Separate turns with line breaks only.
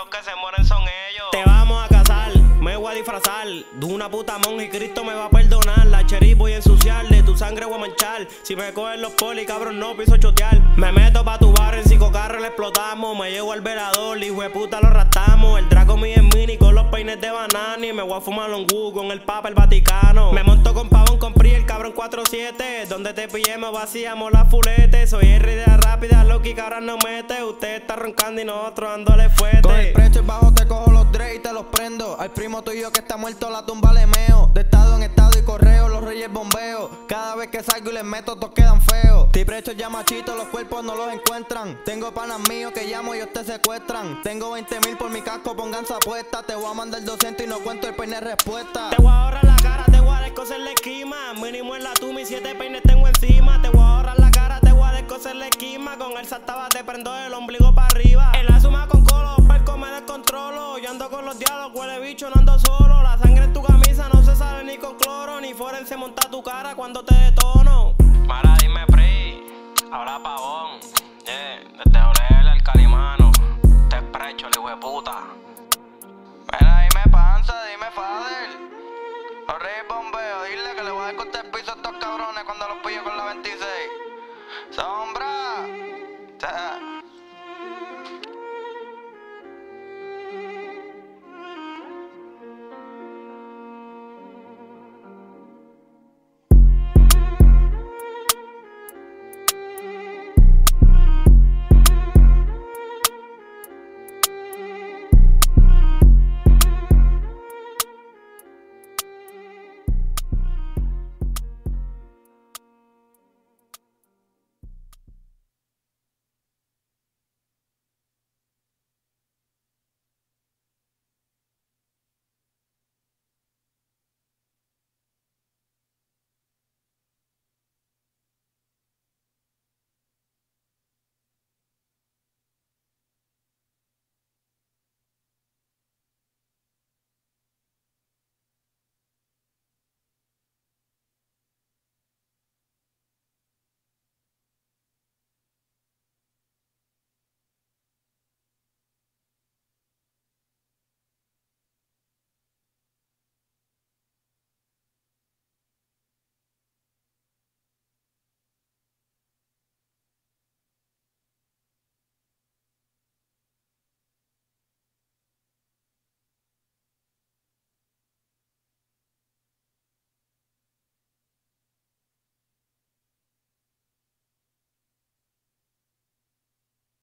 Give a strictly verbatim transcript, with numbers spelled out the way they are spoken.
los que se mueren son ellos.
Te vamos a casar, me voy a disfrazar de una puta monja y Cristo me va a perdonar. La cherry voy a ensuciar, de tu sangre voy a manchar. Si me cogen los polis, cabrón, no piso chotear. Me meto pa' tu bar, en cinco carros le explotamos. Me llevo al velador, hijo de puta lo raptamos. El Draco mío en mini con los peines de banana. Y me voy a fumar un Gu con el Papa, el Vaticano. Me monto con Pavón, con Pri, el cabrón cuatro siete. Donde te pillemos, vaciamos la fulete. Soy R de la rápida, Loki, que ahora no mete. Usted está roncando y nosotros dándole fuerte.
Con el precio y bajo te cojo los Dre y te los prendo. Al primo tuyo que está muerto la tumba le meo. De estado en estado y correo, los reyes bombeo. Cada vez que salgo y les meto, todos quedan feos. Tiprechos ya machitos, los cuerpos no los encuentran. Tengo panas míos que llamo y ellos te secuestran. Tengo veinte mil por mi casco, pónganse apuesta. Te voy a mandar doscientos y no cuento el peine respuesta.
Te voy a ahorrar la cara, te voy a descoser la esquima. Mínimo en la tuma y siete peines tengo encima. Te voy a ahorrar la cara, te voy a descoser la esquima. Con el saltaba te prendo el ombligo para arriba. En la suma con colo, perco me descontrolo. Yo ando con los diablos, huele bicho, no ando solo. La sangre en tu camisa no se sale ni con cloro. Ni forense monta tu cara cuando te detono.
Mara, dime Pri, ahora Pavón, yeah, desde Olele al Calimano. Te esprecho, el hijo de puta. Mira, dime Panza, dime Fader. Los reyes bombeo, dile que le voy a dar corte el piso a estos cabrones cuando los pillo con la veintiséis. Sombra.